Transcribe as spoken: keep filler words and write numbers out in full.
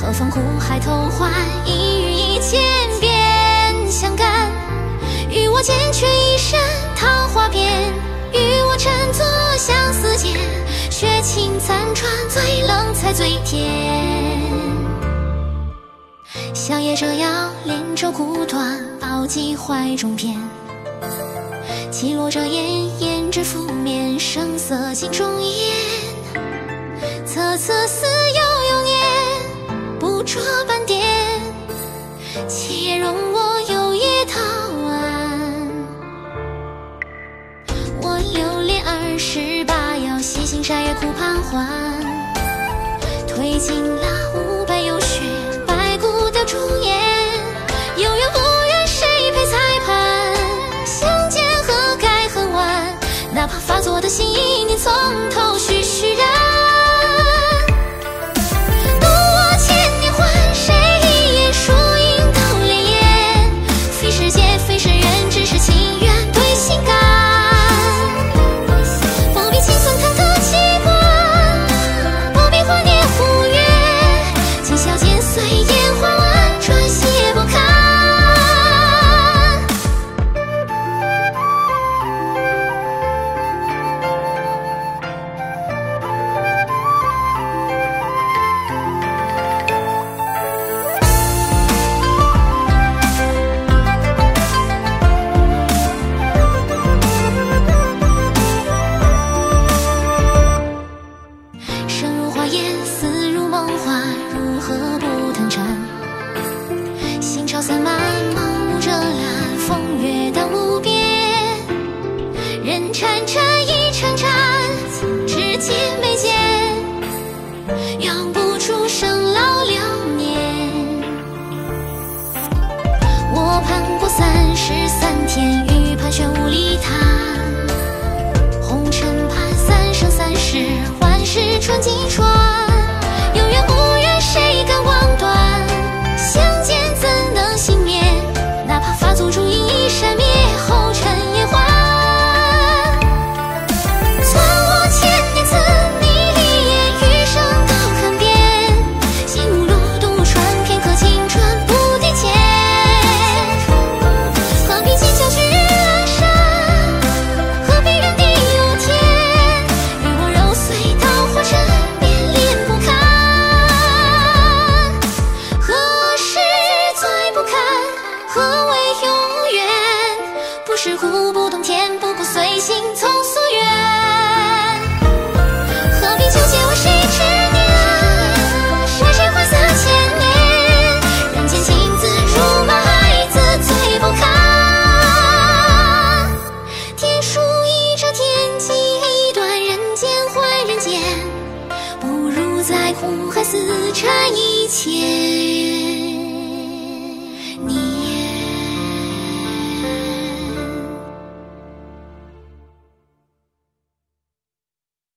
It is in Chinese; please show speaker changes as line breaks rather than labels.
何妨苦海偷欢，一日一见便相干。与我缱绻一身桃花边，与我乘坐相思间，雪轻残喘，最冷才最甜。小叶折腰，连轴苦短，抱寄怀中偏。起落着烟，胭脂拂面，声色镜中烟。侧侧似有永念，不着半点。且容我有夜桃安。我留恋二十八遥，西行山月苦盘桓。推尽了五百有雪，白骨雕朱颜。有缘无缘，谁陪裁判？相见何该恨晚？哪怕发作的心意，你从头徐徐然。渡我千年欢，谁一眼疏影到潋滟？非世界非深渊，只是情缘对心肝。不必清算忐忑期盼，不必怀念忽略，今宵间随烟花婉转，谢不堪。生如花烟，死如梦幻，如何不腾尘？心潮散漫，茫无遮拦，风月荡无边。人缠缠